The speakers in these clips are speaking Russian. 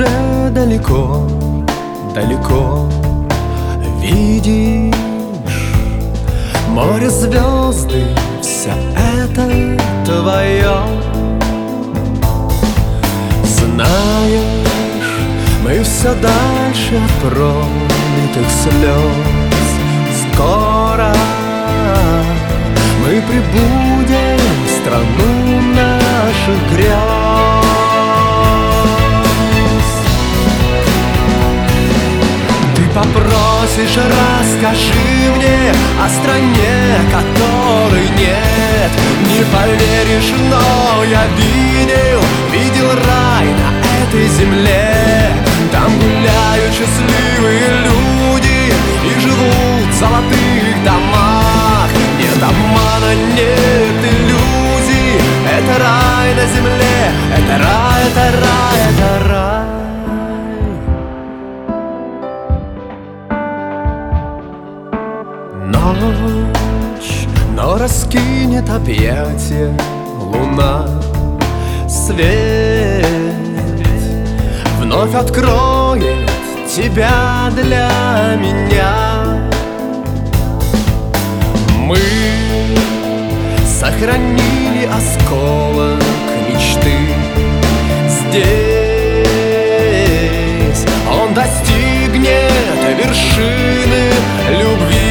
уже далеко, далеко видишь море, звезды, все это твое. Знаешь, мы все дальше от пролитых слез. Скоро мы прибудем в страну наших грез. Ты попросишь, расскажи мне о стране, которой нет. Не поверишь, но я видел рай на этой земле. Там гуляют счастливые люди и живут в золотых домах. Нет обмана, нет иллюзий. Это рай на земле, это рай, это рай, это рай. Ночь, но раскинет объятия луна. Свет вновь откроет тебя для меня. Мы сохранили осколок мечты. Здесь он достигнет вершины любви.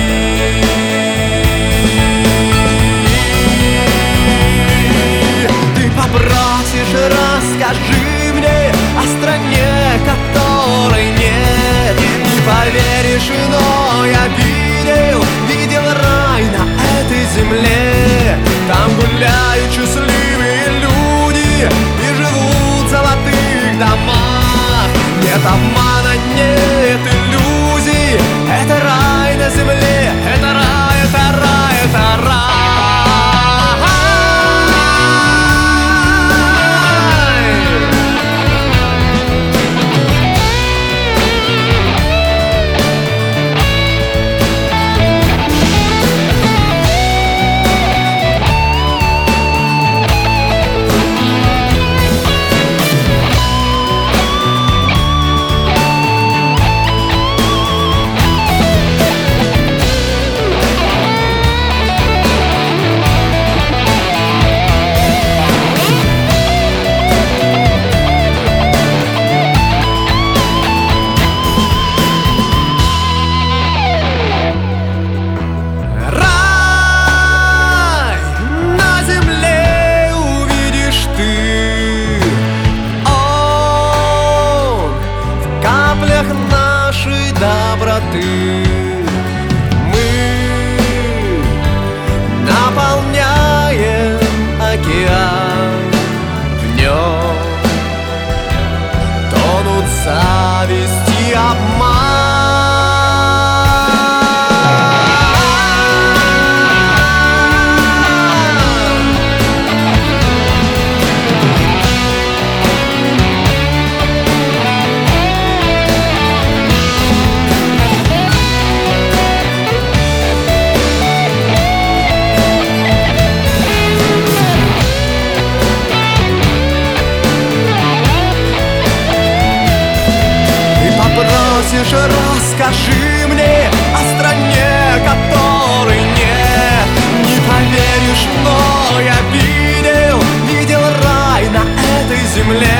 Попросишь, расскажи мне о стране, которой нет. Не поверишь, но я видел рай на этой земле. Там гуляют счастливые люди и живут в золотых домах. Нет обмана, нет иллюзий. Это рай на земле, это рай, это рай, это рай. Нашей доброты мы наполняем океан. В нем тонут зависть и обман. Расскажи мне о стране, которой нет. Не поверишь, но я видел рай на этой земле.